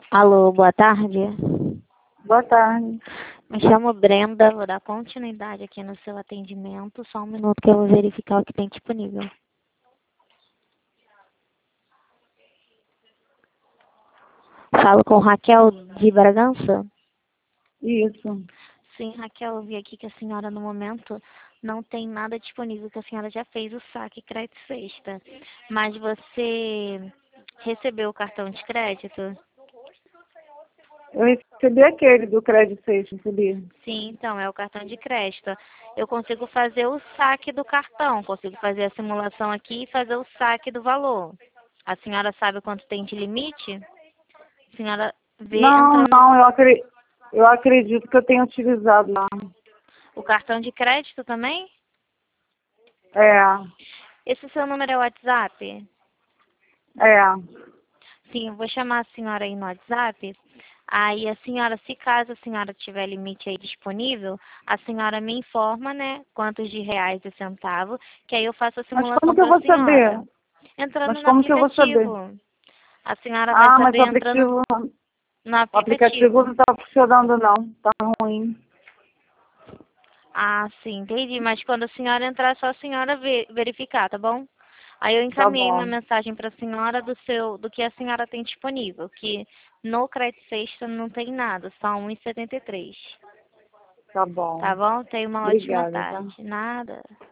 Alô, boa tarde. Boa tarde. Me chamo Brenda, vou dar continuidade aqui no seu atendimento. Só um minuto que eu vou verificar o que tem disponível. Falo com Raquel de Bragança? Isso. Sim, Raquel, eu vi aqui que a senhora no momento não tem nada disponível, que a senhora já fez o saque crédito sexta. Mas você recebeu o cartão de crédito? Eu recebi aquele do crédito sexta, recebi. Sim, então, é o cartão de crédito. Eu consigo fazer o saque do cartão, consigo fazer a simulação aqui e fazer o saque do valor. A senhora sabe quanto tem de limite? A senhora vê Não, entrando não, eu acredito que eu tenho utilizado lá. o cartão de crédito também? É, Esse seu número é o WhatsApp? é. Sim, eu vou chamar a senhora aí no WhatsApp. Aí a senhora, se caso a senhora tiver limite aí disponível, a senhora me informa, né, quantos de reais e centavo, que aí eu faço a Mas como simulação que eu para a vou senhora. saber? Entrando Mas no como que eu vou saber? aplicativo. A senhora vai Ah, mas saber entrando no o aplicativo aplicativo. não tá funcionando não, tá ruim. Ah, sim, entendi. Mas quando a senhora entrar, é só a senhora verificar, tá bom? Aí eu Tá encaminhei uma bom, mensagem para a senhora do que a senhora tem disponível, que no crédito sexta não tem nada, só 1,73. tá bom. Tá bom? Tenha uma ótima Obrigada, tá? tarde. Nada.